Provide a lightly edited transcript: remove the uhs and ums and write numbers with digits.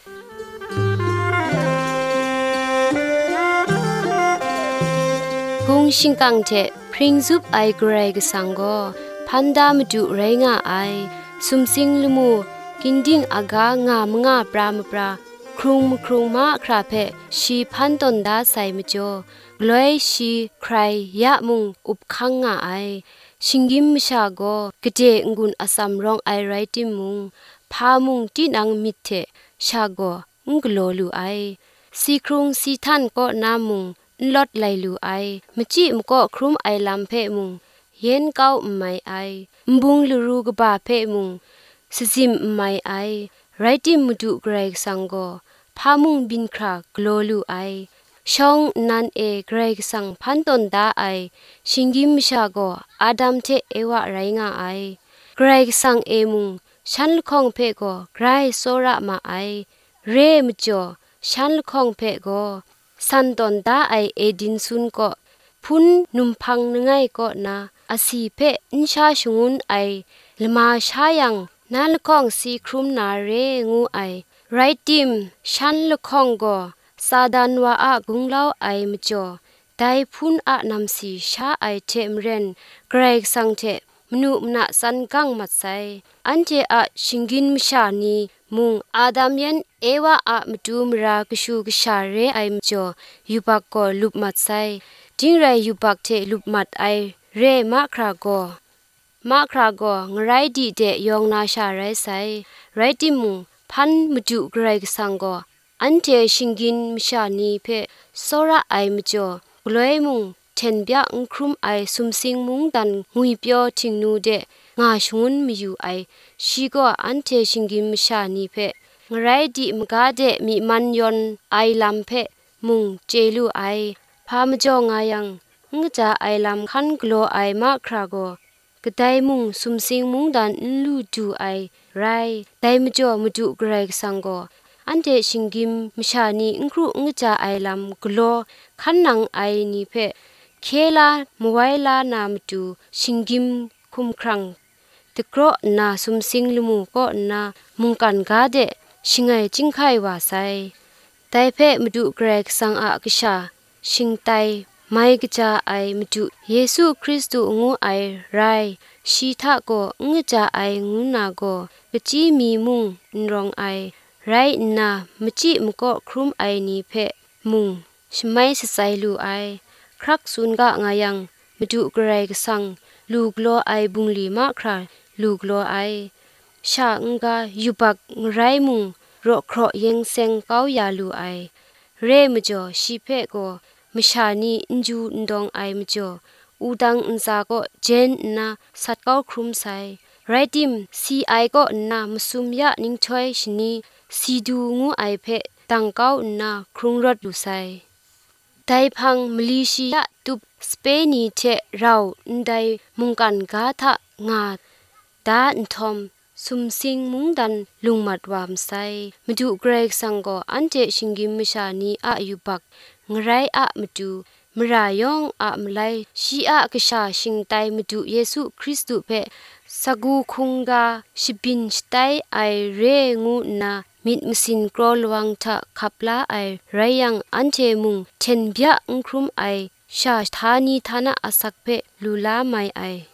พุงชิงกังเทพริงซุปไอเกรกสังโกพันดามดุไรงาไอสุมสิงลมูกินดิ่งอากางามงาปรามปราครุงครุงมาคราเพชีพันตนดาไซมจ่อกลอยชีใครยะมุงอุบคังงาไอชิงกิมชาโกกะเจงกุนอสัมรองไอไรติมุงพามุงตินังมิเทชาโกงกโลลูไอสีครุงสีทันก็นามุงลอดไลลูไอมจิมก็ครุมไอลำเพมุงเย็นเก้าไม่ไอบุงลูรูกบาเพมุงสซิมไม่ไอไรติมุดุเกรกสังโกพามุงบินครากโลลูไอช่องนันเอเกรกสังพันตนดาไอชิงกิมชาโกอาดัมเทเอวะไรงาไอเกรกสังเอมุงฉันลคงเพโกไกรโซระมาไอเรมจ่อฉันลคงเพโกสันตอนดาไอเอดินซุนก็พุนนุมพังนไงก็นาอาศีเพอินชาชงุนไอลมาชายังนาลข้องสีครุมนาเรงูไอไรติมฉันลข้องก็ซาดานวาอากุงเล่าไอมจ่อไดพุนอะนำสีชาไอเทมเรนเกรกสังเทมนุมนาสันกังมัดไซอันเจอะชิงกินมชานีมุงอาดามยันเอวะอะมดูมรากชูกชาเรไอมจ่อยูบักก็ลุบมัดไซจิงไรยูบักเทลุบมัดไอเรมาคราโกงไรดีเดยองนาชาไรไซไรติมุงพันมดุเกรกสังโกอันเทชิงกินมชานีเพโซระไอมจ่อกลอยมุงเทนเบียงครุมไอสุมสิงมุงดันงุยเปียวทิงนูเดงาชงุนมีอยู่ไอชีก็อันเทชิงกิมชานีเพงไรดีมกาเดมีมันยอนไอลำเพมุงเจลูไอพามจ่องายังงจาไอลำคันกลัวไอมาคราโกกะไดมุงสุมสิงมุงดันลูดูไอไรไดมจ่อมดุเกรกสังโกอันเดชิงกิมมชานีอิงครุงจาไอลำกลัวคันนังไอนีเพเคลามไวลานามตูชิงกิมคุมครังตะกรอนาสุมสิงลมูก็นามุงกันกาเดชิงไอจิงไขวาไซไดเพมดุเกรกสังอากชาชิงไตไม่กจาไอมดุเยซูคริสต์งูไอไรชีทะก็งจาไองูนาก็กจีมีมุงนรองไอไรนามจิมก็ครุมไอนีเพมุงชไม่สไซลูไอครักซุนกะงายังมดุเกรกสังลูกโลไอบุงลีมาคราลูกโลไอชาองกายุบักไรมุงโรครอเยงเซงเกายาลูไอเรมจ่อชีเพก็มชานีอินจูนดองไอมจ่ออูดังอินซาก็เจนนาสัตเกาครุมไซไรติมซีไอก็นามสุมยะนิงถอยชนีซีดูงูไอเพตังเกานาครุงรถดูไซไดพังมลีชียะตุบสเปนีเทเราไดมุงกันกาทะงาดาอินทอมสุมสิงมุงดันลุงมัดวามไซมดุเกรกสังโกอันเจชิงกิมมชานีอายุบักงไรอะมดุมรายองอะมไลชีอะกษาชิงไตมดุเยซูคริสตุเพสกูคุงกาชิบินสไตไอเรงูนามิดมสินกรอลวังทะขับลาไอไรยังอันเทมุงเทนเบียงครุมไอชาธานีธานะอสักเพลูลาไมไอ